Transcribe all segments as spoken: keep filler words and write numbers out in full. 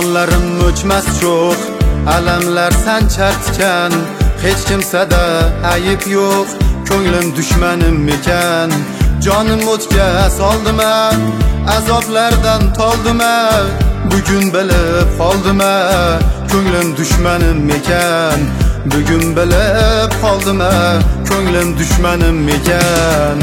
Armonlarim o'chmas cho'q, alamlar sanchartgan, hech kimsada ayib yo'q, ko'nglim dushmanim ekan. Jonim o'tga soldima, azoblardan toldima, bugun bilib qoldima, ko'nglim dushmanim ekan. Bugun bilib qoldima, ko'nglim dushmanim ekan.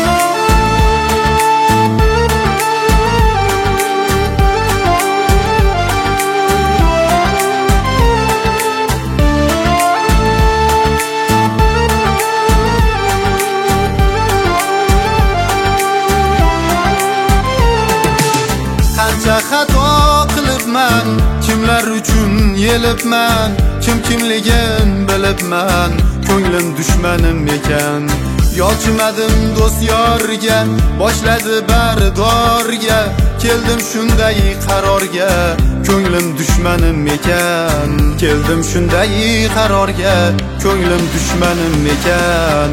Qancha xato qilibman, kimlar uchun yelibman, kim kimligin bilibman, ko'nglim dushmanim ekan. Yolchimadim do'st yorga, boshladi bardorga, keldim shunday qarorga, ko'nglim dushmanim ekan. Keldim shunday qarorga, ko'nglim dushmanim ekan.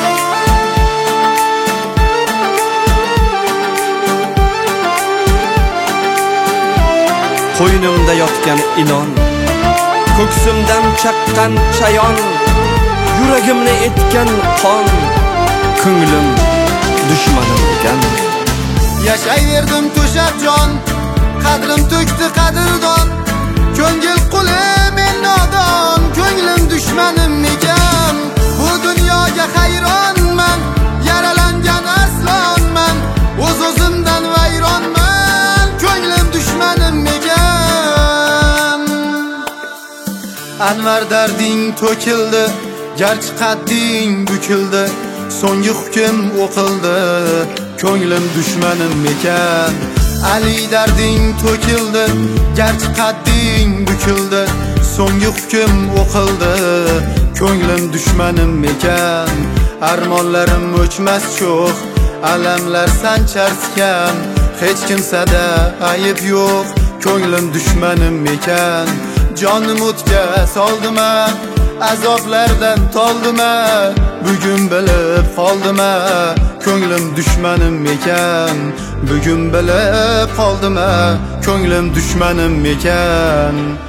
Qo'ynimda yotgan ilon, ko'ksimdan chaqqan chayon, yuragimni etgan qon, ko'nglim dushmanim ekan. Yashayverdim to'shab jon, qadrim to'kdi qadrdon, ko'ngil quli men nodon, ko'nglim dushmanim ekan. Bu dunyoga hayronman, yaralangan aslonman, o'z o'zimdan vayronman, ko'nglim dushmanim ekan. Anvar darding to'kildi, garchi qadding bukildi, so'nggi hukm o'qildi, ko'nglim dushmanim ekan. Ali darding to'kildi, garchi qadding bukildi, so'nggi hukm o'qildi, ko'nglim dushmanim ekan. Armonlarim o'chmas cho'q, alamlar sanchartgan, hech kimsada ayib yo'q, ko'nglim dushmanim ekan. Jonim o'tga soldima, azoblardan toldima, bugun bilib qoldima, ko'nglim dushmanim ekan. Bugun bilib qoldima, ko'nglim dushmanim ekan.